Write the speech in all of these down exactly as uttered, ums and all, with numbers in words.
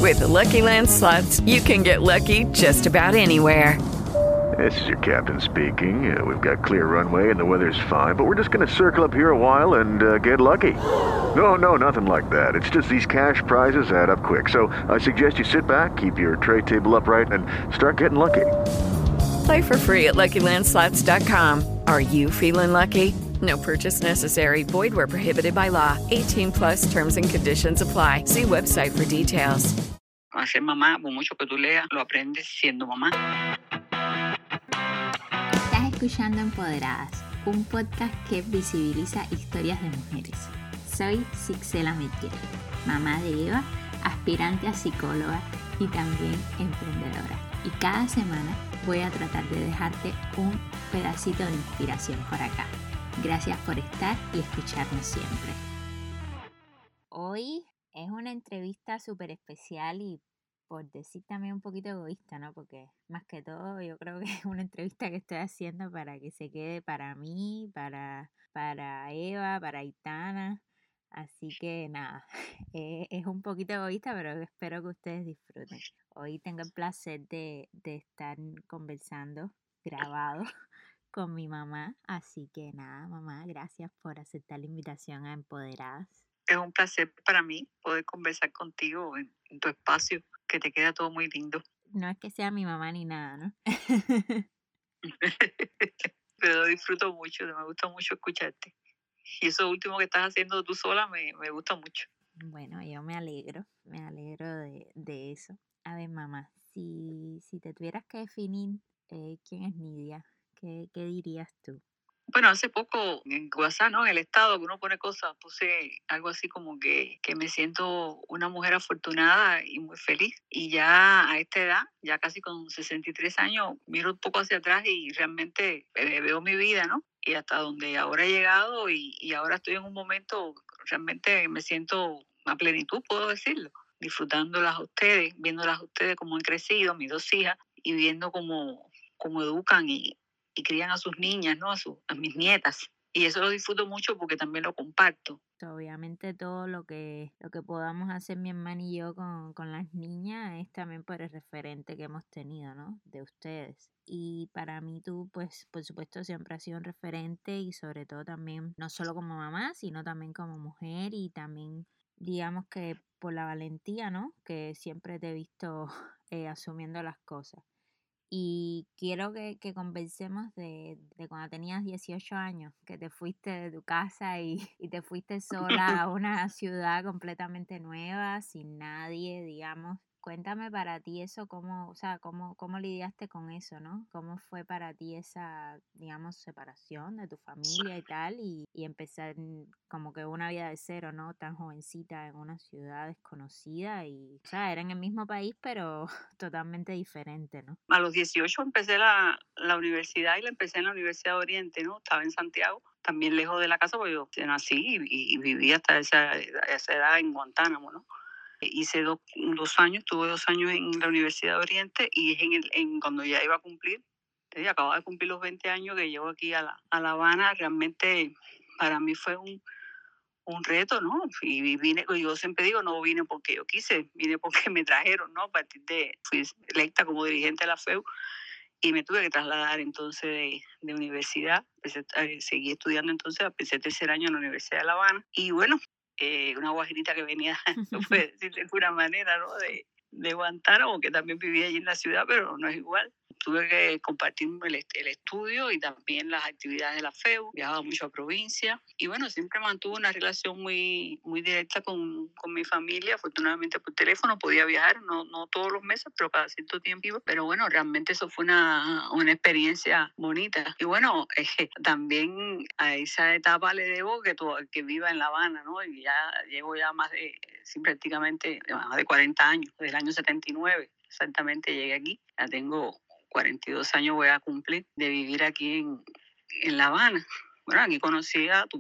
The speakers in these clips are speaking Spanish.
With the Lucky Land Slots, you can get lucky just about anywhere. This is your captain speaking. Uh, we've got clear runway and the weather's fine, but we're just going to circle up here a while and uh, get lucky. No, no, nothing like that. It's just these cash prizes add up quick. So I suggest you sit back, keep your tray table upright, and start getting lucky. Play for free at Lucky Land Slots dot com. Are you feeling lucky? No purchase necessary. Void where prohibited by law. eighteen plus terms and conditions apply. See website for details. Hacer mamá, por mucho que tú leas, lo aprendes siendo mamá. Estás escuchando Empoderadas, un podcast que visibiliza historias de mujeres. Soy Sixela Mitchell, mamá de Eva, aspirante a psicóloga y también emprendedora. Y cada semana voy a tratar de dejarte un pedacito de inspiración por acá. Gracias por estar y escucharnos siempre. Hoy es una entrevista súper especial y por decir también un poquito egoísta, ¿no? Porque más que todo yo creo que es una entrevista que estoy haciendo para que se quede para mí, para, para Eva, para Aitana. Así que nada, eh, es un poquito egoísta, pero espero que ustedes disfruten. Hoy tengo el placer de, de estar conversando, grabado, con mi mamá. Así que nada, mamá, gracias por aceptar la invitación a Empoderadas. Es un placer para mí poder conversar contigo en, en tu espacio, que te queda todo muy lindo. No es que sea mi mamá ni nada, ¿no? Pero disfruto mucho, me gusta mucho escucharte. Y eso último que estás haciendo tú sola me, me gusta mucho. Bueno, yo me alegro, me alegro de, de eso. A ver, mamá, si, si te tuvieras que definir eh, quién es Nidia, ¿qué, qué dirías tú? Bueno, hace poco en WhatsApp, ¿no? En el estado que uno pone cosas, puse algo así como que, que me siento una mujer afortunada y muy feliz. Y ya a esta edad, ya casi con sesenta y tres años, miro un poco hacia atrás y realmente eh, veo mi vida, ¿no? Y hasta donde ahora he llegado y, y ahora estoy en un momento, realmente me siento a plenitud, puedo decirlo. Disfrutándolas a ustedes, viéndolas a ustedes cómo han crecido, mis dos hijas, y viendo cómo, cómo educan y y crían a sus niñas, ¿no? A, sus, a mis nietas. Y eso lo disfruto mucho porque también lo comparto. Obviamente todo lo que, lo que podamos hacer mi hermana y yo con, con las niñas es también por el referente que hemos tenido, ¿no? De ustedes. Y para mí tú, pues, por supuesto, siempre has sido un referente y sobre todo también, no solo como mamá, sino también como mujer y también, digamos que por la valentía, ¿no? Que siempre te he visto eh, asumiendo las cosas. Y quiero que, que conversemos de, de cuando tenías dieciocho años, que te fuiste de tu casa y, y te fuiste sola a una ciudad completamente nueva, sin nadie, digamos. Cuéntame para ti eso, cómo, o sea, cómo, cómo lidiaste con eso, ¿no? ¿Cómo fue para ti esa, digamos, separación de tu familia y tal? Y, y empezar como que una vida de cero, ¿no? Tan jovencita en una ciudad desconocida y, o sea, era en el mismo país, pero totalmente diferente, ¿no? A los dieciocho empecé la, la universidad y la empecé en la Universidad de Oriente, ¿no? Estaba en Santiago, también lejos de la casa, porque yo nací y, y viví hasta esa, esa edad en Guantánamo, ¿no? Hice dos, dos años, tuve dos años en la Universidad de Oriente y es en, el, en cuando ya iba a cumplir, ¿sí? Acababa de cumplir los veinte años que llevo aquí a La, a la Habana. Realmente para mí fue un, un reto, ¿no? Y vine, yo siempre digo, no vine porque yo quise, vine porque me trajeron, ¿no? A partir de, fui electa como dirigente de la F E U y me tuve que trasladar entonces de, de universidad. Empecé, eh, seguí estudiando entonces, empecé tercer año en la Universidad de La Habana. Y bueno, eh, una guajirita que venía, no puede decir de alguna manera, ¿no? De, de Guantánamo, que también vivía allí en la ciudad, pero no es igual. Tuve que compartir el, el estudio y también las actividades de la F E U, viajaba mucho a provincia y bueno, siempre mantuve una relación muy, muy directa con, con mi familia. Afortunadamente por teléfono podía viajar, no, no todos los meses, pero cada cierto tiempo iba. Pero bueno, realmente eso fue una, una experiencia bonita. Y bueno, eh, también a esa etapa le debo que, tu, que viva en La Habana, ¿no? Y ya llevo ya más de, sí, prácticamente más de cuarenta años, desde el año setenta y nueve exactamente llegué aquí. Ya tengo cuarenta y dos años voy a cumplir de vivir aquí en, en La Habana. Bueno, aquí conocí a tu papá,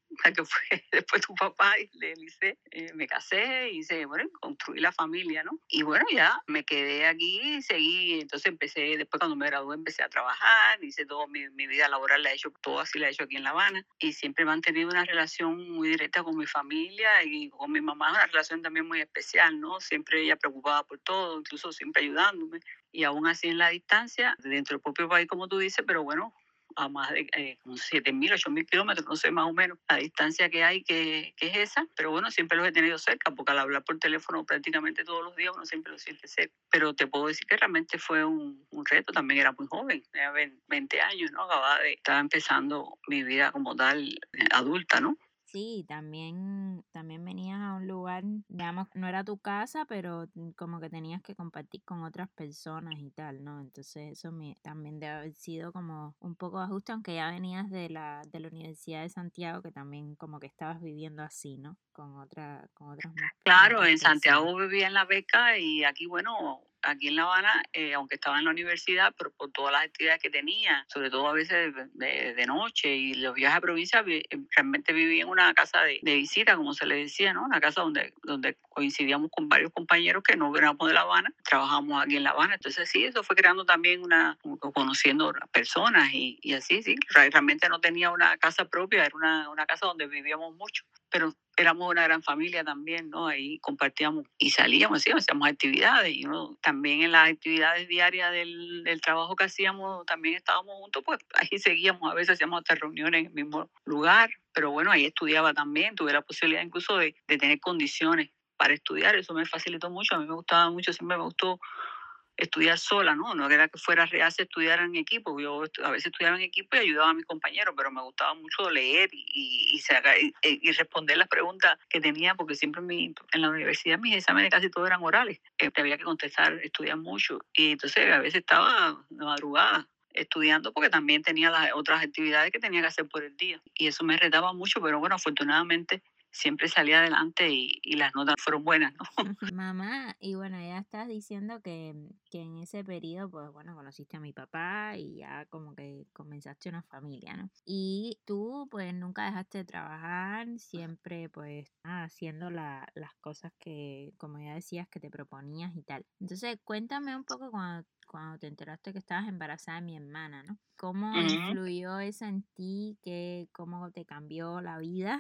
la que fue después tu papá, y le dice, eh, me casé y hice, bueno, construí la familia, ¿no? Y bueno, ya me quedé aquí y seguí, entonces empecé, después cuando me gradué empecé a trabajar, hice toda mi, mi vida laboral, la he hecho, todo así la he hecho aquí en La Habana, y siempre he mantenido una relación muy directa con mi familia y con mi mamá, una relación también muy especial, ¿no? Siempre ella preocupada por todo, incluso siempre ayudándome, y aún así en la distancia, dentro del propio país, como tú dices, pero bueno, a más de eh, siete mil, ocho mil kilómetros, no sé más o menos la distancia que hay, que, que es esa, pero bueno, siempre los he tenido cerca, porque al hablar por teléfono prácticamente todos los días uno siempre lo siente cerca. Pero te puedo decir que realmente fue un, un reto, también era muy joven, tenía veinte años, ¿no? Acababa de estar empezando mi vida como tal, eh, adulta, ¿no? Sí, también, también venías a un lugar, digamos, no era tu casa, pero mm, como que tenías que compartir con otras personas y tal, ¿no? Entonces eso me, también debe haber sido como un poco de ajuste, aunque ya venías de la, de la Universidad de Santiago, que también como que estabas viviendo así, ¿no? Con otra, con otras, con Claro, otras en personas. Santiago vivía en la beca y aquí, bueno, aquí en La Habana, eh, aunque estaba en la universidad, pero por todas las actividades que tenía, sobre todo a veces de, de- de noche y los viajes a provincia, vi- eh, realmente vivía en una casa de, de visita, como se le decía, ¿no? Una casa donde, donde coincidíamos con varios compañeros que no éramos de La Habana, trabajamos aquí en La Habana. Entonces sí, eso fue creando también una, conociendo personas y, y así, sí. Re- Realmente no tenía una casa propia, era una, una casa donde vivíamos mucho, pero éramos una gran familia también, ¿no? Ahí compartíamos y salíamos, sí, hacíamos actividades y uno también en las actividades diarias del, del trabajo que hacíamos, también estábamos juntos, pues ahí seguíamos, a veces hacíamos hasta reuniones en el mismo lugar, pero bueno, ahí estudiaba también, tuve la posibilidad incluso de, de tener condiciones para estudiar, eso me facilitó mucho, a mí me gustaba mucho, siempre me gustó estudiar sola, ¿no? No era que fuera real si estudiar en equipo. Yo a veces estudiaba en equipo y ayudaba a mis compañeros, pero me gustaba mucho leer y, y, y, sacar, y, y responder las preguntas que tenía, porque siempre en, mi, en la universidad mis exámenes casi todos eran orales. Eh, había que contestar, estudiar mucho. Y entonces a veces estaba de madrugada estudiando porque también tenía las otras actividades que tenía que hacer por el día. Y eso me retaba mucho, pero bueno, afortunadamente siempre salí adelante y, y las notas fueron buenas, ¿no? Mamá, y bueno, ya estás diciendo que, que en ese periodo, pues bueno, conociste a mi papá y ya como que comenzaste una familia, ¿no? Y tú pues nunca dejaste de trabajar, siempre pues ah, haciendo la, las cosas que, como ya decías, que te proponías y tal. Entonces, cuéntame un poco cuando, cuando te enteraste que estabas embarazada de mi hermana, ¿no? ¿Cómo Uh-huh. influyó eso en ti? ¿Qué, cómo te cambió la vida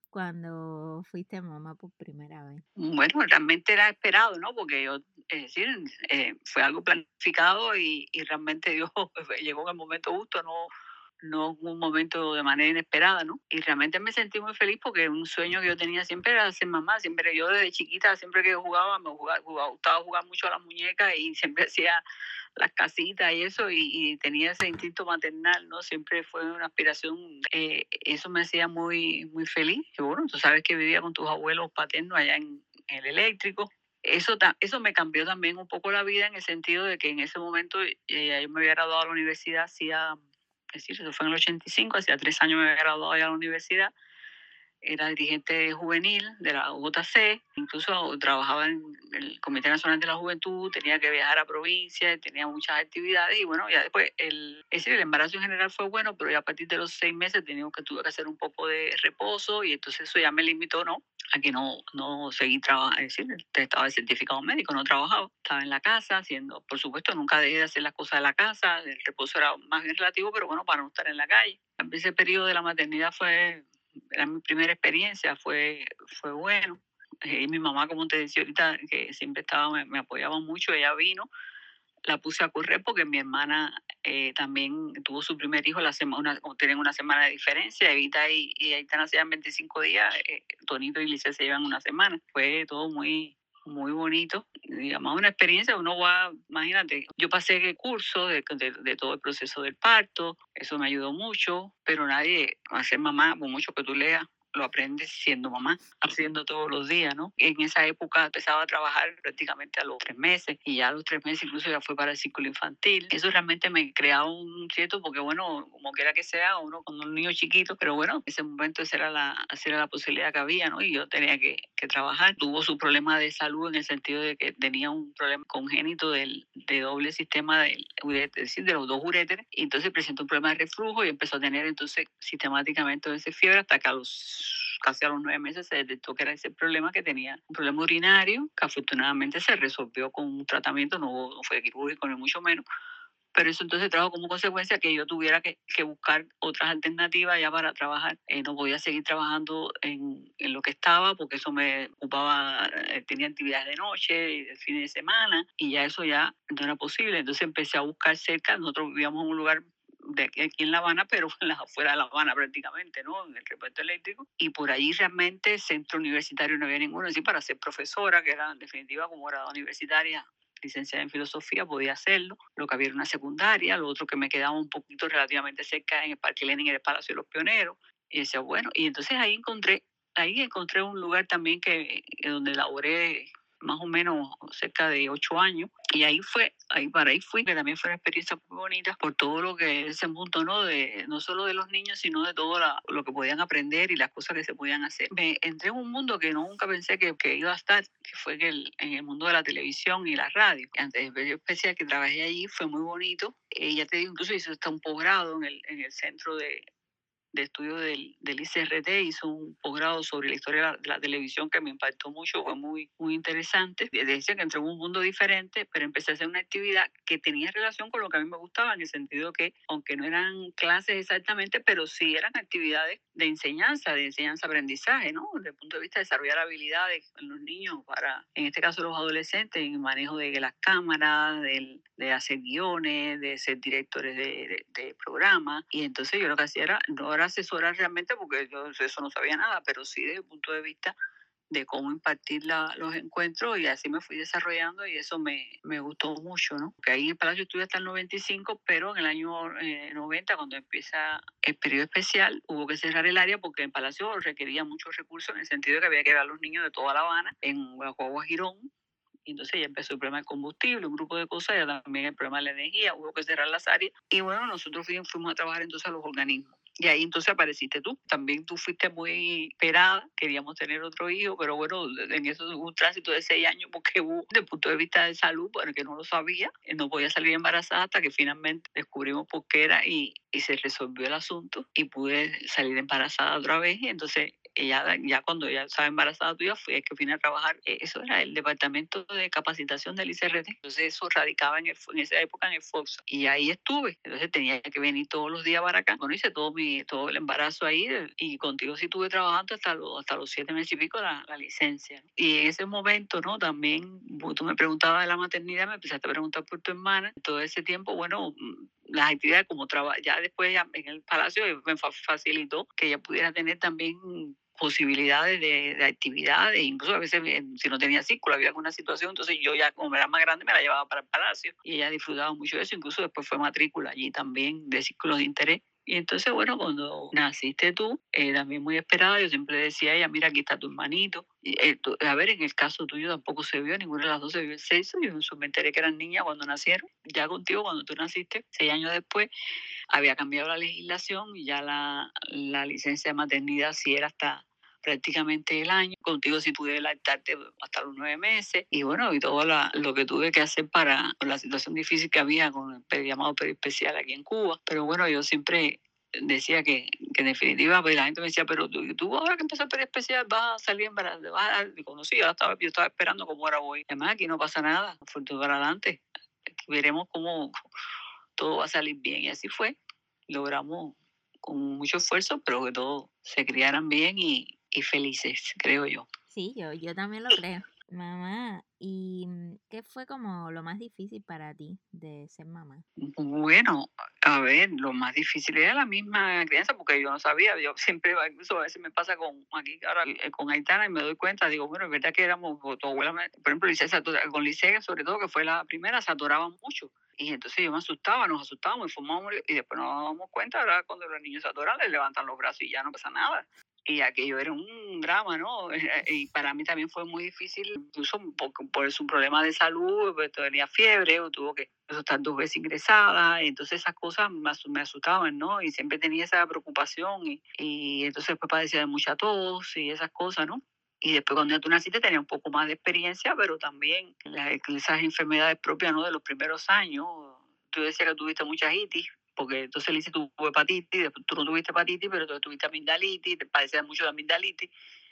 cuando fuiste mamá por primera vez? Bueno, realmente era esperado, ¿no? Porque yo, es decir, eh, fue algo planificado y, y realmente Dios llegó en el momento justo, no, no en un momento de manera inesperada, ¿no? Y realmente me sentí muy feliz porque un sueño que yo tenía siempre era ser mamá, siempre yo desde chiquita, siempre que jugaba, me jugaba, jugaba, gustaba jugar mucho a las muñecas y siempre hacía las casitas y eso, y, y tenía ese instinto maternal, ¿no? Siempre fue una aspiración, eh, eso me hacía muy, muy feliz. Y bueno, tú sabes que vivía con tus abuelos paternos allá en, en el eléctrico. Eso, ta- eso me cambió también un poco la vida en el sentido de que en ese momento eh, yo me había graduado de la universidad, hacía, es decir, eso fue en el ochenta y cinco, hacía tres años me había graduado ya de la universidad, era dirigente juvenil de la U J C, incluso trabajaba en el Comité Nacional de la Juventud, tenía que viajar a provincias, tenía muchas actividades y bueno, ya después, el, es decir, el embarazo en general fue bueno, pero ya a partir de los seis meses teníamos que, tuve que hacer un poco de reposo y entonces eso ya me limitó, ¿no? A que no, no seguí trabajando, es decir, estaba el certificado médico, no trabajaba, estaba en la casa haciendo, por supuesto, nunca dejé de hacer las cosas de la casa, el reposo era más bien relativo, pero bueno, para no estar en la calle. Ese periodo de la maternidad fue era mi primera experiencia, fue, fue bueno. Eh, Y mi mamá, como te decía ahorita, que siempre estaba, me, me apoyaba mucho, ella vino, la puse a correr porque mi hermana eh, también tuvo su primer hijo la semana, como tienen una semana de diferencia, Evita y, y Aitana nacían veinticinco días, eh, Tonito y Lice se llevan una semana. Fue todo muy, muy bonito, digamos, una experiencia, uno va, imagínate, yo pasé el curso de, de, de todo el proceso del parto, eso me ayudó mucho, pero nadie, a ser mamá, por mucho que tú leas, lo aprendes siendo mamá, haciendo todos los días, ¿no? En esa época empezaba a trabajar prácticamente a los tres meses y ya a los tres meses incluso ya fue para el círculo infantil. Eso realmente me creaba un cierto, porque bueno, como quiera que sea, uno con un niño chiquito, pero bueno, en ese momento esa era la, esa era la posibilidad que había, ¿no? Y yo tenía que, que trabajar. Tuvo su problema de salud en el sentido de que tenía un problema congénito del, de doble sistema, del, es decir, de los dos uréteres, y entonces presentó un problema de reflujo y empezó a tener entonces sistemáticamente ese fiebre hasta que a los casi a los nueve meses se detectó que era ese problema, que tenía un problema urinario, que afortunadamente se resolvió con un tratamiento, no, no fue quirúrgico ni mucho menos, pero eso entonces trajo como consecuencia que yo tuviera que, que buscar otras alternativas ya para trabajar. Eh, no podía seguir trabajando en, en lo que estaba, porque eso me ocupaba, eh, tenía actividades de noche y de fin de semana, y ya eso ya no era posible. Entonces empecé a buscar cerca. Nosotros vivíamos en un lugar de aquí, aquí en La Habana, pero en las afuera de La Habana prácticamente, ¿no? En el repuesto eléctrico. Y por ahí realmente centro universitario no había ninguno. Así para ser profesora, que era en definitiva como era universitaria, licenciada en filosofía, podía hacerlo. Lo que había era una secundaria, lo otro que me quedaba un poquito relativamente cerca en el Parque Lenin, en el Palacio de los Pioneros. Y decía, bueno, y entonces ahí encontré, ahí encontré un lugar también que, que donde laboré más o menos cerca de ocho años, y ahí fue, ahí para ahí fui, que también fue una experiencia muy bonita por todo lo que ese mundo, ¿no? De, no solo de los niños, sino de todo la, lo que podían aprender y las cosas que se podían hacer. Me entré en un mundo que nunca pensé que, que iba a estar, que fue que el, en el mundo de la televisión y la radio. Antes de especial que trabajé allí, fue muy bonito. Eh, ya te digo, incluso hice hasta un posgrado en el, en el centro de de estudio del, del I C R T, hizo un posgrado sobre la historia de la, de la televisión que me impactó mucho, fue muy, muy interesante. Decía que entré en un mundo diferente, pero empecé a hacer una actividad que tenía relación con lo que a mí me gustaba, en el sentido que, aunque no eran clases exactamente, pero sí eran actividades de enseñanza, de enseñanza-aprendizaje, ¿no? Desde el punto de vista de desarrollar habilidades en los niños, para, en este caso los adolescentes, en el manejo de las cámaras, del, de hacer guiones, de ser directores de, de, de programas. Y entonces yo lo que hacía era, no era asesorar realmente, porque yo de eso no sabía nada, pero sí desde el punto de vista de cómo impartir la, los encuentros, y así me fui desarrollando, y eso me, me gustó mucho, ¿no? Que ahí en el Palacio estuve hasta el noventa y cinco, pero en el año eh, noventa, cuando empieza el periodo especial, hubo que cerrar el área porque el Palacio requería muchos recursos, en el sentido de que había que ver a los niños de toda La Habana en Guagua Girón. Y entonces ya empezó el problema del combustible, un grupo de cosas, ya también el problema de la energía, hubo que cerrar las áreas. Y bueno, nosotros fuimos a trabajar entonces a los organismos. Y ahí entonces apareciste tú. También tú fuiste muy esperada, queríamos tener otro hijo, pero bueno, en eso hubo un tránsito de seis años, porque hubo, desde el punto de vista de salud, porque no lo sabía, no podía salir embarazada hasta que finalmente descubrimos por qué era, y, y se resolvió el asunto y pude salir embarazada otra vez. Y entonces ella, ya cuando ella estaba embarazada tuya, fui que vine a trabajar. Eso era el departamento de capacitación del I C R T. Entonces eso radicaba en, el, en esa época en el Fox. Y ahí estuve. Entonces tenía que venir todos los días para acá. Bueno, hice todo mi todo el embarazo ahí, y contigo sí estuve trabajando hasta los, hasta los siete meses y pico la, la licencia. Y en ese momento, ¿no? También tú me preguntabas de la maternidad, me empezaste a preguntar por tu hermana. Todo ese tiempo, bueno, las actividades como trabajo, ya después ya en el Palacio me facilitó que ella pudiera tener también posibilidades de, de actividades, incluso a veces si no tenía círculo, había alguna situación, entonces yo ya como era más grande me la llevaba para el Palacio, y ella disfrutaba mucho de eso. Incluso después fue matrícula allí también de círculos de interés. Y entonces, bueno, cuando naciste tú, eh, también muy esperada, yo siempre decía a ella, mira, aquí está tu hermanito. Y, eh, tú, a ver, en el caso tuyo tampoco se vio, ninguna de las dos se vio el sexo. Yo me enteré que eran niñas cuando nacieron. Ya contigo, cuando tú naciste, seis años después, había cambiado la legislación, y ya la, la licencia de maternidad sí era hasta prácticamente el año. Contigo sí pude lactarte hasta los nueve meses. Y bueno, y todo la, lo que tuve que hacer para la situación difícil que había con el llamado periodo especial aquí en Cuba. Pero bueno, yo siempre decía que, que en definitiva, pues la gente me decía, pero tú, tú ahora que empezó el periodo especial vas a salir embarazada, vas a... Digo, no, sí, yo estaba, yo estaba esperando cómo era hoy. Además, aquí no pasa nada, futuro para adelante. Aquí veremos cómo todo va a salir bien. Y así fue. Logramos con mucho esfuerzo, pero que todos se criaran bien y, y felices, creo yo. Sí, yo, yo también lo creo. Mamá, ¿y qué fue como lo más difícil para ti de ser mamá? Bueno, a ver, lo más difícil era la misma crianza, porque yo no sabía. Yo siempre, incluso a veces me pasa con aquí ahora con Aitana, y me doy cuenta, digo, bueno, es verdad que éramos, tu abuela, por ejemplo, Licea, con Licea sobre todo, que fue la primera, se atoraba mucho. Y entonces yo me asustaba, nos asustábamos y fumábamos, y después nos dábamos cuenta, ahora cuando los niños se atoran, les levantan los brazos y ya no pasa nada. y aquello era un drama, ¿no? Y para mí también fue muy difícil, incluso por, por su problema de salud, pues tenía fiebre, o tuvo que estar dos veces ingresada, y entonces esas cosas me, asu- me asustaban, ¿no? Y siempre tenía esa preocupación, y, y entonces después padecía de mucha tos y esas cosas, ¿no? Y después cuando ya tú naciste tenía un poco más de experiencia, pero también las, esas enfermedades propias, ¿no? De los primeros años. Tú decías que tuviste mucha itis, porque entonces Lizzy tuvo hepatitis, después tú no tuviste hepatitis, pero tú tuviste amigdalitis, te padecías mucho de amigdalitis,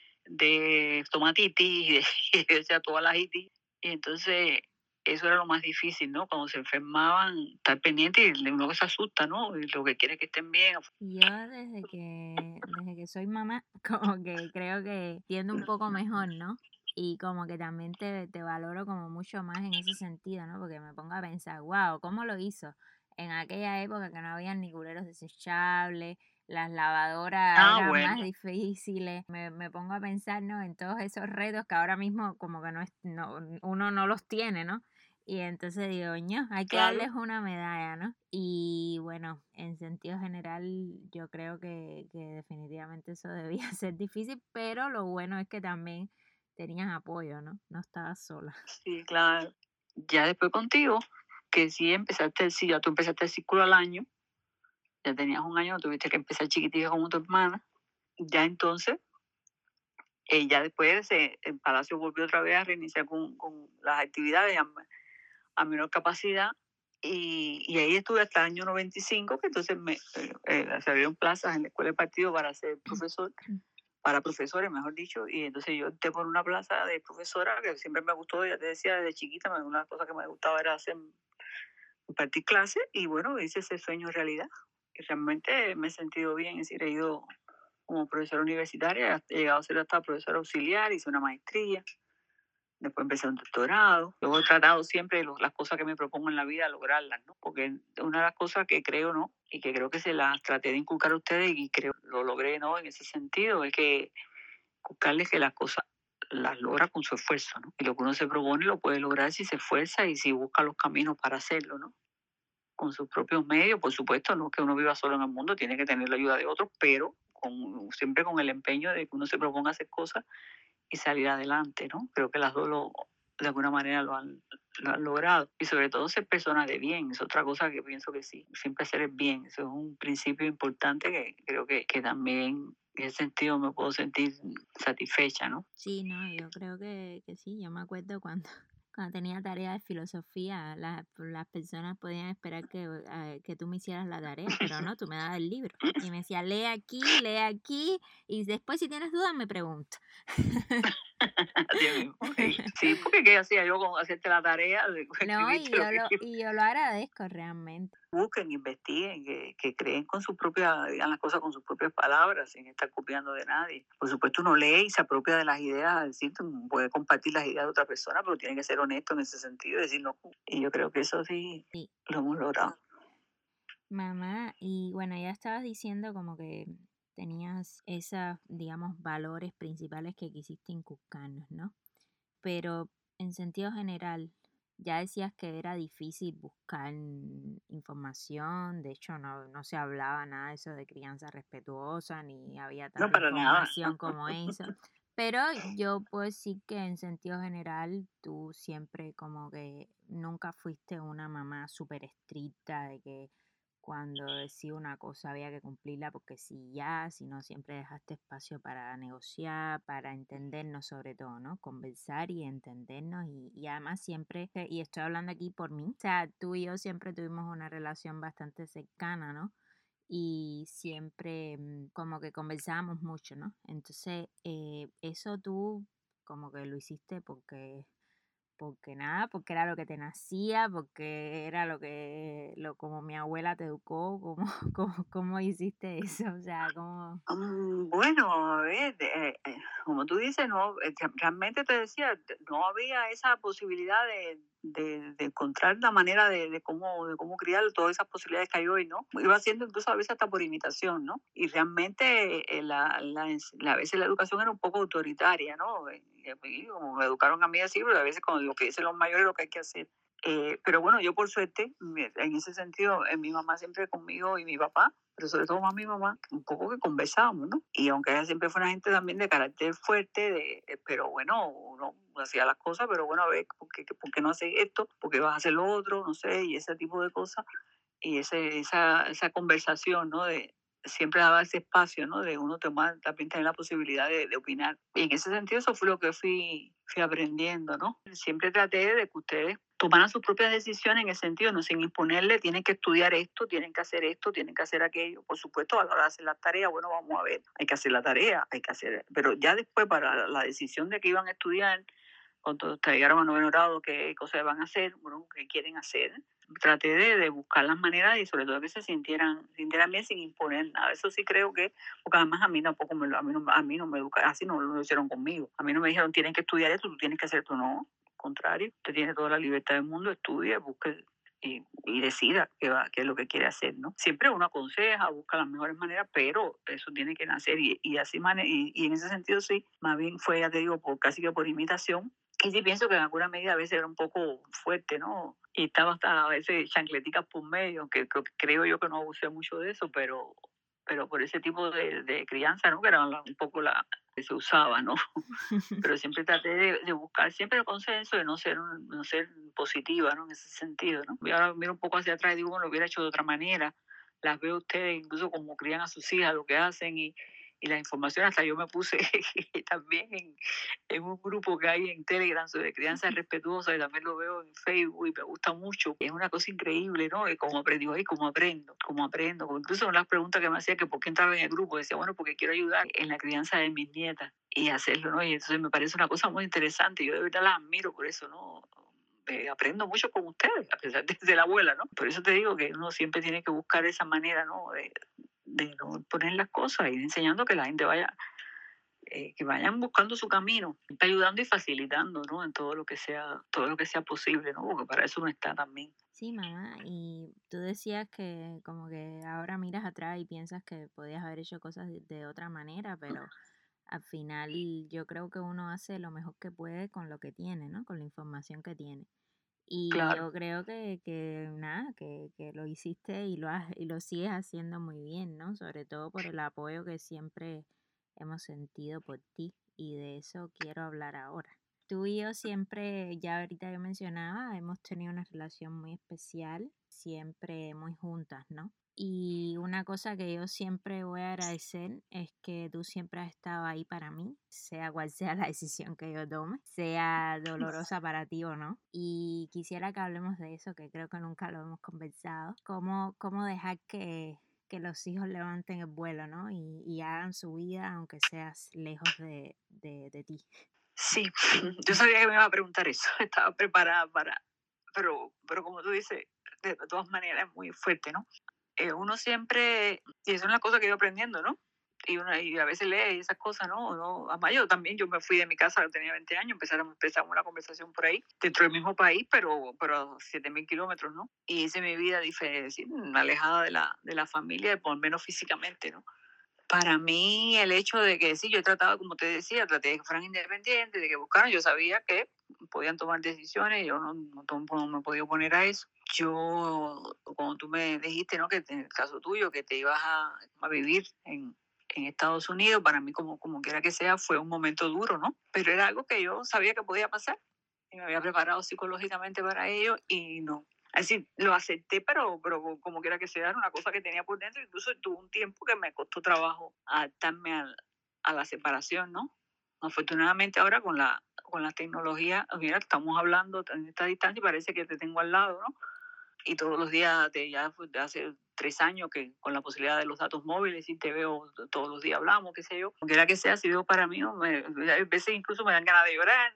de estomatitis, y de, y, o sea, todas las itis. Y entonces eso era lo más difícil, ¿no? Cuando se enfermaban, estar pendiente y uno se asusta, ¿no? Y lo que quiere es que estén bien. Yo desde que, desde que soy mamá, como que creo que entiendo un poco mejor, ¿no? Y como que también te, te valoro como mucho más en ese sentido, ¿no? Porque me pongo a pensar, wow, ¿cómo lo hizo? En aquella época que no había ni culeros desechables, las lavadoras Ah, eran bueno, más difíciles. Me, me pongo a pensar, ¿no? En todos esos retos que ahora mismo como que no es, no, uno no los tiene, ¿no? Y entonces digo, ño, hay que claro. darles una medalla, ¿no? Y bueno, en sentido general, yo creo que, que definitivamente eso debía ser difícil, pero lo bueno es que también tenías apoyo, ¿no? No estabas sola. Sí, claro. Ya después contigo, que sí empezaste, sí, ya tú empezaste el ciclo al año, ya tenías un año, tuviste que empezar chiquitita como tu hermana. Ya entonces, eh, ya después eh, el Palacio volvió otra vez a reiniciar con, con las actividades a, a menor capacidad. Y, y ahí estuve hasta el año noventa y cinco, que entonces me, eh, eh, se abrieron plazas en la escuela de partido para ser profesor, para profesores, mejor dicho, y entonces yo opté por una plaza de profesora que siempre me gustó, ya te decía, desde chiquita, una de las cosas que me gustaba era hacer, impartir clases, y bueno, hice ese sueño realidad. Y realmente me he sentido bien, es decir, he ido como profesora universitaria, he llegado a ser hasta profesora auxiliar, hice una maestría, después empecé un doctorado. Luego he tratado siempre lo- las cosas que me propongo en la vida, lograrlas, ¿no? Porque una de las cosas que creo, ¿no? Y que creo que se las traté de inculcar a ustedes y creo lo logré, ¿no? En ese sentido, es que inculcarles que las cosas las logra con su esfuerzo, ¿no? Y lo que uno se propone lo puede lograr si se esfuerza y si busca los caminos para hacerlo, ¿no? Con sus propios medios, por supuesto, no que uno viva solo en el mundo, tiene que tener la ayuda de otros, pero con, siempre con el empeño de que uno se proponga hacer cosas y salir adelante, ¿no? Creo que las dos lo, de alguna manera lo han, lo han logrado. Y sobre todo ser personas de bien, es otra cosa que pienso que sí, siempre hacer el bien, eso es un principio importante que creo que, que también en ese sentido me puedo sentir satisfecha, ¿no? Sí, no, yo creo que, que sí. Yo me acuerdo cuando, cuando tenía tarea de filosofía, las, las personas podían esperar que, eh, que tú me hicieras la tarea, pero no, tú me dabas el libro. Y me decía, lee aquí, lee aquí, y después si tienes dudas me preguntas. Así mismo. Sí, porque ¿qué hacía yo con hacerte la tarea de No, y escribirte lo yo que lo, y yo lo agradezco realmente. busquen, investiguen, que, que creen con su propia, digan las cosas con sus propias palabras, sin estar copiando de nadie. Por supuesto, uno lee y se apropia de las ideas, es decir, puede compartir las ideas de otra persona, pero tiene que ser honesto en ese sentido, decir no. Y yo creo que eso sí Sí. lo hemos logrado. Mamá, y bueno, ya estabas diciendo como que tenías esos, digamos, valores principales que quisiste inculcarnos, ¿no? Pero en sentido general, ya decías que era difícil buscar información, de hecho no, no se hablaba nada de eso de crianza respetuosa, ni había No, tanta para nada. información como eso. Pero yo puedo decir que en sentido general tú siempre como que nunca fuiste una mamá súper estricta de que cuando decía una cosa había que cumplirla porque sí ya, sino siempre dejaste espacio para negociar, para entendernos sobre todo, ¿no? Conversar y entendernos y, y además siempre, eh, y estoy hablando aquí por mí, o sea, tú y yo siempre tuvimos una relación bastante cercana, ¿no? Y siempre mm, como que conversábamos mucho, ¿no? Entonces, eh, eso tú como que lo hiciste porque porque nada, porque era lo que te nacía, porque era lo que, lo como mi abuela te educó, como, como, cómo hiciste eso, o sea, como... Mm, Bueno, a ver, eh, eh, como tú dices, no, eh, re- realmente te decía, t- no había esa posibilidad de, de, de encontrar la manera de, de cómo, de cómo criar todas esas posibilidades que hay hoy, ¿no? Iba haciendo incluso a veces hasta por imitación, ¿no? Y realmente eh, la, la, ens- la- a veces la educación era un poco autoritaria, ¿no? Eh, y, y como me educaron a mí así, pero a veces con lo que dicen los mayores es lo que hay que hacer. Eh, pero bueno, yo por suerte, me- en ese sentido, eh, mi mamá siempre conmigo y mi papá, pero sobre todo más mi mamá, un poco que conversábamos, ¿no? Y aunque ella siempre fue una gente también de carácter fuerte, de, eh, pero bueno, uno hacía las cosas, pero bueno, a ver, ¿por qué, por qué no haces esto? ¿Por qué vas a hacer lo otro? No sé, y ese tipo de cosas. Y ese, esa, esa conversación, ¿no? De, siempre daba ese espacio, ¿no? De uno tomar, también tener la posibilidad de, de opinar. Y en ese sentido eso fue lo que fui, fui aprendiendo, ¿no? Siempre traté de que ustedes tomaran sus propias decisiones en ese sentido, no sin imponerle, tienen que estudiar esto, tienen que hacer esto, tienen que hacer aquello. Por supuesto, a la hora de hacer la tarea, bueno, vamos a ver, hay que hacer la tarea, hay que hacer, pero ya después para la decisión de que iban a estudiar, cuando llegaron a noveno grado, qué cosas van a hacer, bueno, qué quieren hacer. Traté de, de buscar las maneras y sobre todo que se sintieran, sintieran bien sin imponer nada. Eso sí creo que, porque además a mí tampoco me lo, a mí no, a mí no me educaron, así no lo hicieron conmigo. A mí no me dijeron, tienes que estudiar esto, tú tienes que hacer esto, no. Al contrario, usted tiene toda la libertad del mundo, estudie, busque y, y decida qué, va, qué es lo que quiere hacer, ¿no? Siempre uno aconseja, busca las mejores maneras, pero eso tiene que nacer y, y así mane y, y en ese sentido sí, más bien fue, ya te digo, por, casi que por imitación. Y sí pienso que en alguna medida a veces era un poco fuerte, ¿no? Y estaba hasta a veces chancleticas por medio, que, que creo yo que no abusé mucho de eso, pero, pero por ese tipo de, de crianza, ¿no? Que era la, un poco la que se usaba, ¿no? Pero siempre traté de, de buscar siempre el consenso, de no ser, no ser positiva, ¿no? En ese sentido, ¿no? Y ahora miro un poco hacia atrás y digo, bueno, lo hubiera hecho de otra manera. Las veo ustedes incluso como crían a sus hijas, lo que hacen y, y la información, hasta yo me puse también en, en un grupo que hay en Telegram sobre crianza respetuosa y también lo veo en Facebook y me gusta mucho. Es una cosa increíble, ¿no? Y como aprendí ahí, como aprendo, como aprendo. Incluso una de las preguntas que me hacía que por qué entraba en el grupo, decía, bueno, porque quiero ayudar en la crianza de mis nietas y hacerlo, ¿no? Y entonces me parece una cosa muy interesante. Yo de verdad las admiro por eso, ¿no? Eh, aprendo mucho con ustedes, a pesar de ser la abuela, ¿no? Por eso te digo que uno siempre tiene que buscar esa manera, ¿no? De, de no poner las cosas y enseñando que la gente vaya, eh, que vayan buscando su camino, ayudando y facilitando, ¿no? En todo lo que sea, todo lo que sea posible, ¿no? Porque para eso uno está también. Sí, mamá, y tú decías que como que ahora miras atrás y piensas que podías haber hecho cosas de, de otra manera, pero al final yo creo que uno hace lo mejor que puede con lo que tiene, ¿no? Con la información que tiene. Y Claro, yo creo que, que nada, que, que lo hiciste y lo, has, y lo sigues haciendo muy bien, ¿no? Sobre todo por el apoyo que siempre hemos sentido por ti y de eso quiero hablar ahora. Tú y yo siempre, ya ahorita yo mencionaba, hemos tenido una relación muy especial, siempre muy juntas, ¿no? Y una cosa que yo siempre voy a agradecer es que tú siempre has estado ahí para mí, sea cual sea la decisión que yo tome, sea dolorosa para ti o no. Y quisiera que hablemos de eso, que creo que nunca lo hemos conversado. Cómo, cómo dejar que, que los hijos levanten el vuelo, ¿no? Y, y hagan su vida aunque seas lejos de, de, de ti. sí, yo sabía que me iba a preguntar eso, estaba preparada para, pero, pero como tú dices, de todas maneras es muy fuerte, ¿no? Eh, uno siempre, y eso es una cosa que he ido aprendiendo, ¿no? Y, uno, y a veces lee esas cosas, ¿no? ¿no? Además, yo también, yo me fui de mi casa, tenía veinte años, empezamos, empezamos una conversación por ahí, dentro del mismo país, pero, pero a siete mil kilómetros, ¿no? Y hice mi vida diferente, alejada de la, de la familia, por lo menos físicamente, ¿no? Para mí, el hecho de que sí, yo he tratado, como te decía, traté de que fueran independientes, de que buscaran, yo sabía que podían tomar decisiones, yo no, no, no me podía oponer a eso. Yo, como tú me dijiste, ¿no? Que en el caso tuyo, que te ibas a, a vivir en, en Estados Unidos, para mí, como, como quiera que sea, fue un momento duro, ¿no? Pero era algo que yo sabía que podía pasar y me había preparado psicológicamente para ello y no. Así lo acepté, pero, pero como quiera que sea, era una cosa que tenía por dentro. Incluso tuvo un tiempo que me costó trabajo adaptarme a, a la separación, ¿no? Afortunadamente ahora con la, con la tecnología, mira, estamos hablando en esta distancia y parece que te tengo al lado, ¿no? Y todos los días, de ya de hace tres años que con la posibilidad de los datos móviles y te veo todos los días, hablamos, qué sé yo. Como quiera que sea, ha sido para mí, ¿no? Me, a veces incluso me dan ganas de llorar,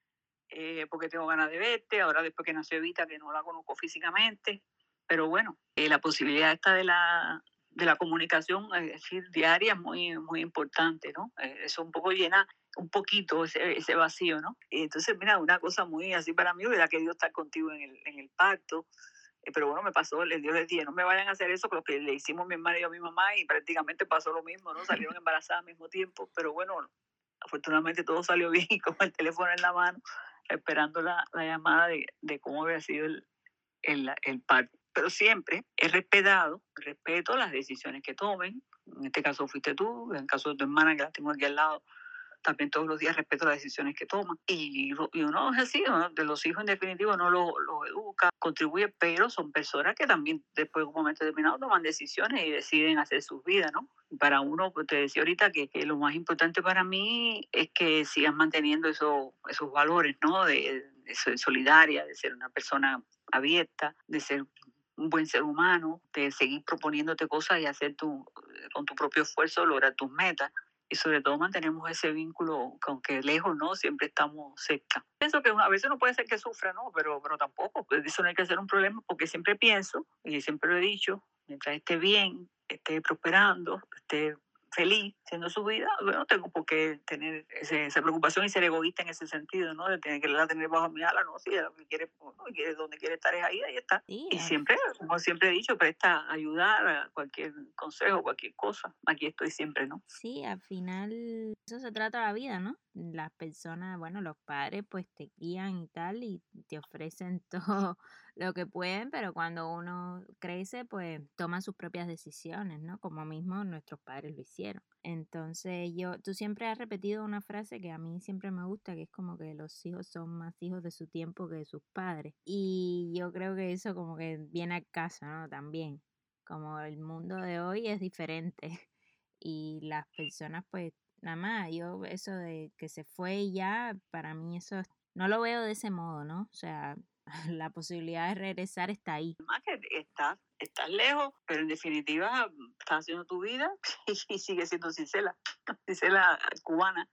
eh, porque tengo ganas de verte, ahora después que nació Evita, que no la conozco físicamente, pero bueno, eh, la posibilidad esta de la, de la comunicación, es decir, diaria, es muy, muy importante, ¿no? Eh, eso un poco llena un poquito ese, ese vacío, ¿no? Y entonces, mira, una cosa muy así para mí, hubiera querido estar contigo en el, en el parto, eh, pero bueno, me pasó, les dio les dije, no me vayan a hacer eso, con lo que le hicimos mi hermana y yo a mi mamá, y prácticamente pasó lo mismo, ¿no? Salieron embarazadas al mismo tiempo, pero bueno, afortunadamente todo salió bien y con el teléfono en la mano esperando la, la llamada de, de cómo había sido el, el, el parto. Pero siempre he respetado, respeto las decisiones que tomen. En este caso fuiste tú, en el caso de tu hermana que la tengo aquí al lado, también todos los días respeto las decisiones que toman. Y, y uno es así, ¿no? De los hijos en definitiva uno los lo educa, contribuye, pero son personas que también después de un momento determinado toman decisiones y deciden hacer sus vidas, ¿no? Para uno, pues te decía ahorita que, que lo más importante para mí es que sigas manteniendo eso, esos valores, ¿no? De, de ser solidaria, de ser una persona abierta, de ser un buen ser humano, de seguir proponiéndote cosas y hacer tu, con tu propio esfuerzo lograr tus metas. Y sobre todo mantenemos ese vínculo, que aunque lejos, ¿no? Siempre estamos cerca. Pienso que a veces no puede ser que sufra, ¿no? Pero, pero tampoco, pues eso no hay que hacer un problema, porque siempre pienso, y siempre lo he dicho, mientras esté bien, esté prosperando, esté feliz siendo su vida, bueno, no tengo por qué tener ese, esa preocupación y ser egoísta en ese sentido, ¿no? De tener que la tener bajo mi ala, no, si lo que quiere, no, quiere, donde quiere estar es ahí, ahí está. Sí, Y siempre, como siempre he dicho, presta ayudar a cualquier consejo, cualquier cosa. Aquí estoy siempre, ¿no? sí, al final eso se trata la vida, ¿no? Las personas, bueno, los padres pues te guían y tal y te ofrecen todo lo que pueden, pero cuando uno crece pues toma sus propias decisiones, ¿no? Como mismo nuestros padres lo hicieron. Entonces yo, tú siempre has repetido una frase que a mí siempre me gusta, que es como que los hijos son más hijos de su tiempo que de sus padres. Y yo creo que eso como que viene al caso, ¿no? También, como el mundo de hoy es diferente y las personas pues nada más, yo eso de que se fue y ya, para mí eso es- no lo veo de ese modo, ¿no? O sea, la posibilidad de regresar está ahí. Más que estás, estás lejos, pero en definitiva estás haciendo tu vida y sigue siendo Cisela, Cisela cubana,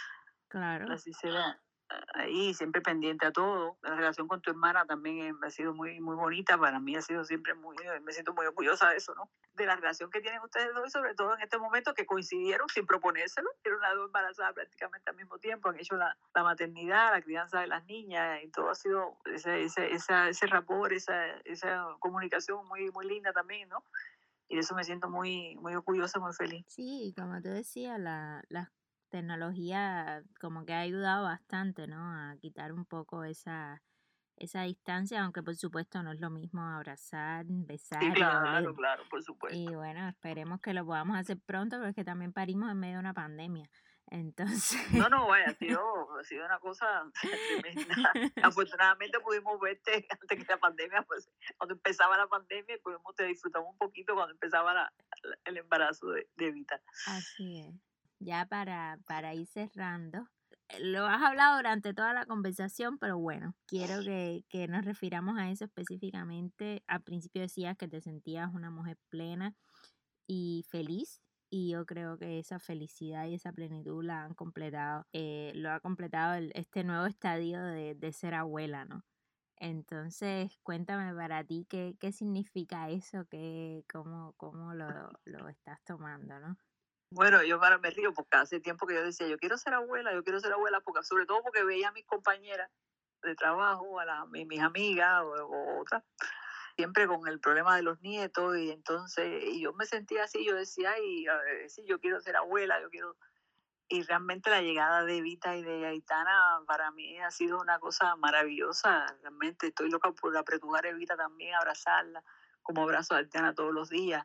Claro. la Cisela ahí siempre pendiente a todo. La relación con tu hermana también ha sido muy muy bonita, para mí ha sido siempre muy, me siento muy orgullosa de eso, ¿no? De la relación que tienen ustedes dos, y sobre todo en este momento que coincidieron sin proponérselo, eran las dos embarazadas prácticamente al mismo tiempo, han hecho la, la maternidad, la crianza de las niñas, y todo ha sido ese, ese, esa, ese rapport, esa, esa comunicación muy, muy linda también, ¿no? Y de eso me siento muy, muy orgullosa, muy feliz. Sí, como te decía, la, la tecnología como que ha ayudado bastante, ¿no? A quitar un poco esa, esa distancia, aunque por supuesto no es lo mismo abrazar, Sí, besar y oler. claro, claro, por supuesto. Y bueno, esperemos que lo podamos hacer pronto, pero es que también parimos en medio de una pandemia. Entonces, No, no, vaya, ha sido, ha sido una cosa tremenda. Afortunadamente pudimos verte antes que la pandemia, pues cuando empezaba la pandemia, pudimos te disfrutamos un poquito cuando empezaba la, la- el embarazo de, de Evita. así es. Ya para, para ir cerrando, eh, lo has hablado durante toda la conversación, pero bueno, quiero que, que nos refiramos a eso específicamente. Al principio decías que te sentías una mujer plena y feliz. Y yo creo que esa felicidad y esa plenitud la han completado, eh, lo ha completado el- este nuevo estadio de, de ser abuela, ¿no? Entonces, cuéntame para ti qué, qué significa eso, qué, cómo, cómo lo, lo estás tomando, ¿no? Bueno, yo para me río porque hace tiempo que yo decía, yo quiero ser abuela, yo quiero ser abuela, porque sobre todo porque veía a mis compañeras de trabajo, a la- mi- mis amigas o, o otras, siempre con el problema de los nietos, y entonces y yo me sentía así, yo decía, ay, a ver, sí, yo quiero ser abuela, yo quiero. Y realmente la llegada de Evita y de Aitana para mí ha sido una cosa maravillosa. Realmente estoy loca por apretujar a Evita también, abrazarla, como abrazo a Aitana todos los días.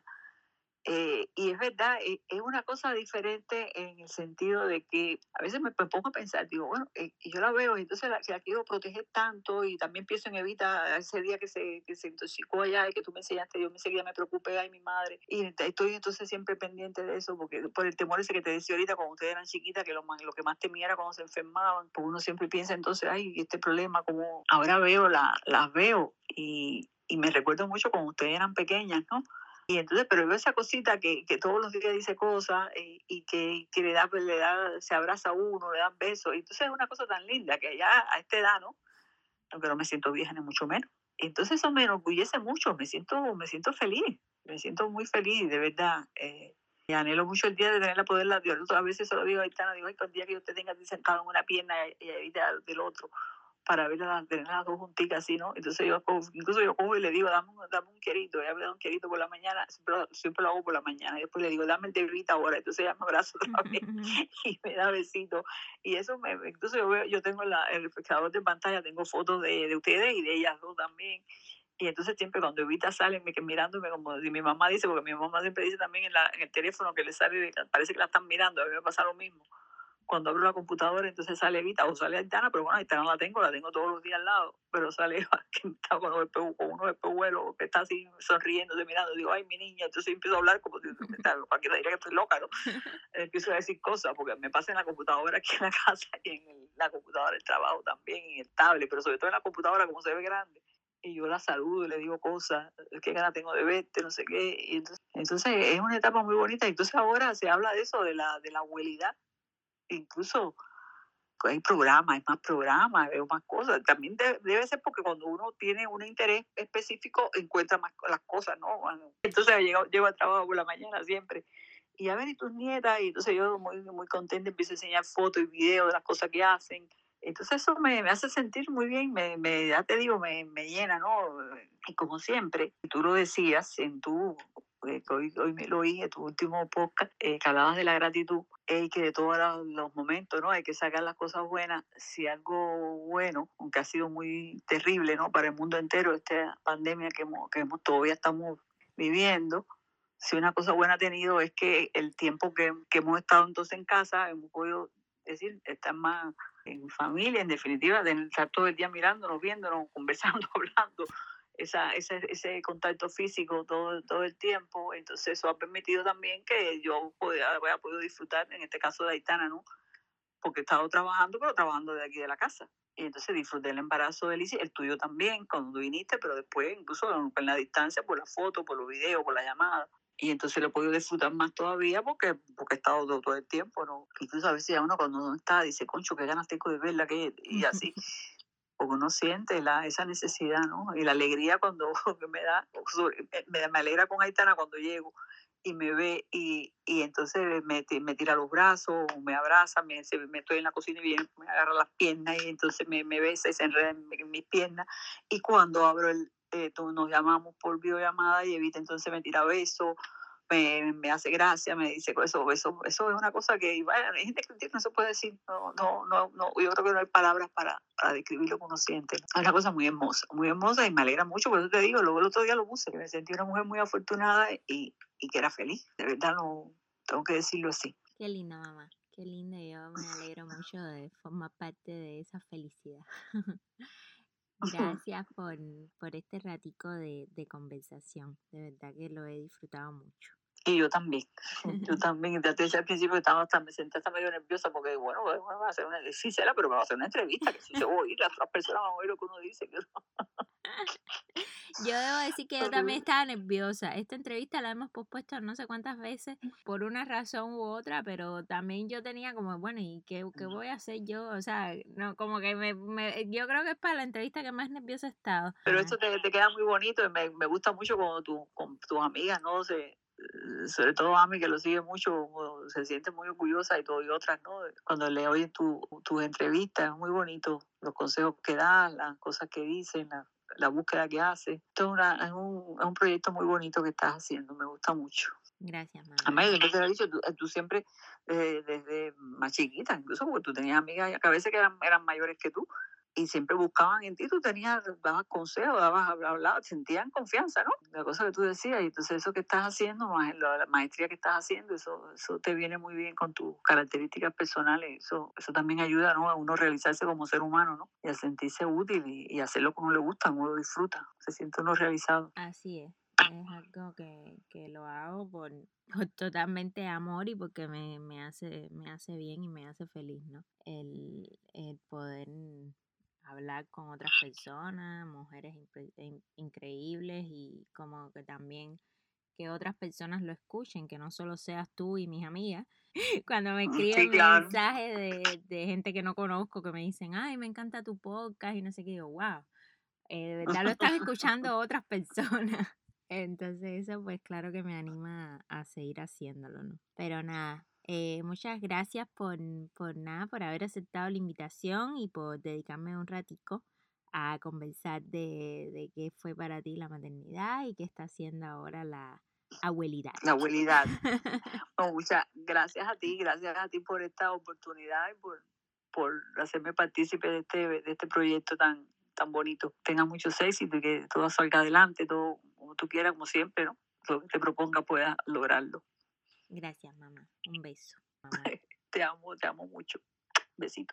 Eh, y es verdad, eh, es una cosa diferente en el sentido de que a veces me, me pongo a pensar, digo, bueno, eh, y yo la veo, y entonces la, la quiero proteger tanto, y también pienso en Evita, ese día que se, que se intoxicó allá y que tú me enseñaste, yo enseguida me preocupé, ay, mi madre, y ent- estoy entonces siempre pendiente de eso, porque por el temor ese que te decía ahorita cuando ustedes eran chiquitas, que lo, más, lo que más temía era cuando se enfermaban, pues uno siempre piensa entonces, ay, este problema, como ahora veo, la, las veo, y, y me recuerdo mucho cuando ustedes eran pequeñas, ¿no? Y entonces, pero veo esa cosita que, que todos los días dice cosas, y, y que, que le da, pues, le da, se abraza a uno, le dan besos. Y entonces es una cosa tan linda que ya a esta edad, ¿no? Aunque no me siento vieja ni mucho menos. Entonces eso me enorgullece mucho, me siento, me siento feliz, me siento muy feliz, de verdad. Eh, y anhelo mucho el día de tener la poderla, yo a veces se lo digo a Aitana, digo, ay, el día que yo te tenga sentado en una pierna y ahorita del otro, para ver a tener las dos juntitas así, ¿no? Entonces yo cojo, incluso yo cojo y le digo, dame un, dame un querito, ella me da un querito por la mañana, siempre, siempre lo hago por la mañana, y después le digo, dame el de Vita ahora, entonces ella me abraza otra vez y me da besitos, y eso me, entonces yo veo, yo tengo la, el refrescador de pantalla, tengo fotos de, de ustedes y de ellas dos también, y entonces siempre cuando Evita sale me quedo mirándome como si mi mamá dice, porque mi mamá siempre dice también en, la, en el teléfono que le sale, parece que la están mirando, a mí me pasa lo mismo. Cuando abro la computadora, entonces sale Evita o sale Aitana, pero bueno, Aitana no la tengo, la tengo todos los días al lado, pero sale que está con, los espeju, con unos espejuelos, que está así sonriéndose, mirando, digo, ay, mi niña, entonces empiezo a hablar como si cualquiera diría que estoy loca, ¿no? Empiezo a decir cosas, porque me pasa en la computadora aquí en la casa y en el, la computadora del trabajo también, en el tablet, pero sobre todo en la computadora, como se ve grande. Y yo la saludo y le digo cosas, qué ganas tengo de verte, no sé qué. Y entonces, entonces es una etapa muy bonita. Entonces ahora se habla de eso, de la, de la abuelidad. Incluso hay programas, hay más programas, veo más cosas. También debe, debe ser porque cuando uno tiene un interés específico, encuentra más las cosas, ¿no? Bueno, entonces llego, llego al trabajo por la mañana siempre. Y a ver, ¿y tus nietas? Y entonces yo muy, muy contenta empiezo a enseñar fotos y videos de las cosas que hacen. Entonces eso me, me hace sentir muy bien, me, me, ya te digo, me, me llena, ¿no? Y como siempre, tú lo decías en tu, eh, hoy, hoy me lo oí en tu último podcast, eh, que hablabas de la gratitud, eh, que de todos los momentos, ¿no? Hay que sacar las cosas buenas. Si algo bueno, aunque ha sido muy terrible, ¿no? Para el mundo entero, esta pandemia que, hemos, que hemos, todavía estamos viviendo, si una cosa buena ha tenido es que el tiempo que, que hemos estado entonces en casa, hemos podido decir, estar más en familia, en definitiva, de estar todo el día mirándonos, viéndonos, conversando, hablando, esa, ese, ese contacto físico todo, todo el tiempo. Entonces eso ha permitido también que yo pueda, haya podido disfrutar, en este caso de Aitana, ¿no? Porque he estado trabajando, pero trabajando de aquí de la casa. Y entonces disfruté el embarazo de Lizzie, el tuyo también, cuando tú viniste, pero después incluso en la distancia, por la foto, por los videos, por la llamada. Y entonces lo he podido disfrutar más todavía porque, porque he estado todo, todo el tiempo, ¿no? Incluso a veces ya uno cuando no está dice, concho, qué ganas tengo de verla, que y así. Porque uno siente la, esa necesidad, ¿no? Y la alegría cuando que me da, me, me alegra con Aitana cuando llego y me ve y, y entonces me, me tira los brazos, me abraza, me, me estoy en la cocina y viene, me agarra las piernas y entonces me, me besa y se enreda en, en mis piernas. Y cuando abro el, eh, nos llamamos por videollamada y Evita entonces me tira besos, me, me hace gracia, me dice eso, eso, eso es una cosa que, bueno, hay gente que no se puede decir, no, no, no, no, yo creo que no hay palabras para, para describir lo que uno siente. Es una cosa muy hermosa, muy hermosa y me alegra mucho, por eso te digo, luego el otro día lo puse, que me sentí una mujer muy afortunada y, y que era feliz, de verdad, no, tengo que decirlo así. Qué linda, mamá, qué linda, yo me alegro mucho de formar parte de esa felicidad. Gracias por, por este ratico de, de conversación. De verdad que lo he disfrutado mucho. Y yo también, yo también. Ya te decía al principio que estaba hasta, me senté hasta medio nerviosa porque, bueno, bueno va a hacer una, sí será, pero me va a hacer una entrevista, que si se va a oír, las otras personas van a oír lo que uno dice. Que no. Yo debo decir que yo también estaba nerviosa. Esta entrevista la hemos pospuesto no sé cuántas veces por una razón u otra, pero también yo tenía como, bueno, ¿y qué, qué voy a hacer yo? O sea, no, como que me, me, yo creo que es para la entrevista que más nerviosa he estado. Pero esto te, te queda muy bonito y me, me gusta mucho cuando tu, con tus amigas, ¿no? Se, sobre todo a mí que lo sigue mucho, se siente muy orgullosa y todo, y otras, ¿no? Cuando le oyen tus tu entrevistas, es muy bonito los consejos que dan, las cosas que dicen, la, la búsqueda que hace. Esto es, una, es, un, es un proyecto muy bonito que estás haciendo, me gusta mucho. Gracias, mamá. Además, yo te lo he dicho, tú, tú siempre, eh, desde más chiquita, incluso porque tú tenías amigas que a veces que eran, eran mayores que tú, y siempre buscaban en ti, tú tenías, dabas consejos, dabas, hablabas, sentían confianza, ¿no? La cosa que tú decías, y entonces eso que estás haciendo, más la maestría que estás haciendo, eso, eso te viene muy bien con tus características personales, eso, eso también ayuda, ¿no? A uno realizarse como ser humano, ¿no? Y a sentirse útil y, y hacer lo que uno le gusta, uno lo disfruta, se siente uno realizado. Así es. Es algo que, que lo hago por, por totalmente amor y porque me, me hace me hace bien y me hace feliz, ¿no? El, el poder hablar con otras personas, mujeres impre- in- increíbles y como que también que otras personas lo escuchen, que no solo seas tú y mis amigas. Cuando me escriben Sí, claro. mensajes de, de gente que no conozco que me dicen, ay, me encanta tu podcast y no sé qué, digo, wow, eh, de verdad lo están escuchando otras personas. Entonces eso pues claro que me anima a seguir haciéndolo, ¿no? Pero nada, Eh, muchas gracias por, por nada, por haber aceptado la invitación y por dedicarme un ratico a conversar de, de qué fue para ti la maternidad y qué está haciendo ahora la abuelidad. La abuelidad. No, muchas gracias a ti, gracias a ti por esta oportunidad y por, por hacerme partícipe de este, de este proyecto tan, tan bonito. Tenga muchos éxitos y que todo salga adelante, todo como tú quieras, como siempre, ¿no? Lo que te proponga puedas lograrlo. Gracias, mamá. Un beso. Mamá. Te amo, te amo mucho. Besito.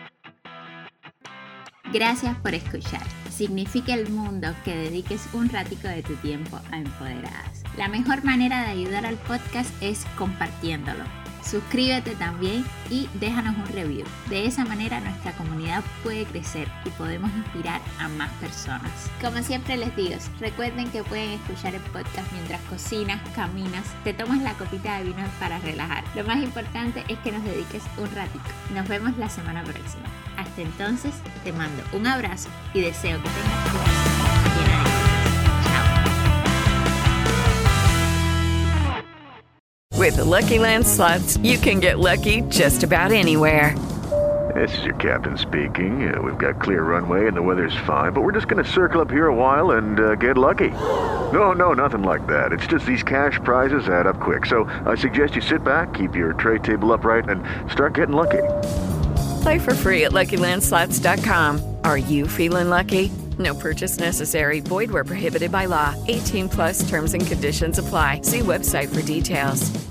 Gracias por escuchar. Significa el mundo que dediques un ratico de tu tiempo a Empoderadas. La mejor manera de ayudar al podcast es compartiéndolo. Suscríbete también y déjanos un review. De esa manera nuestra comunidad puede crecer y podemos inspirar a más personas. Como siempre les digo, recuerden que pueden escuchar el podcast mientras cocinas, caminas, te tomas la copita de vino para relajar. Lo más importante es que nos dediques un ratito. Nos vemos la semana próxima. Hasta entonces, te mando un abrazo y deseo que tengas una semana llena de éxitos. With the Lucky Land Slots, you can get lucky just about anywhere. This is your captain speaking. Uh, we've got clear runway and the weather's fine, but we're just going to circle up here a while and uh, get lucky. No, no, nothing like that. It's just these cash prizes add up quick. So I suggest you sit back, keep your tray table upright, and start getting lucky. Play for free at Lucky Land Slots dot com. Are you feeling lucky? No purchase necessary. Void where prohibited by law. eighteen plus terms and conditions apply. See website for details.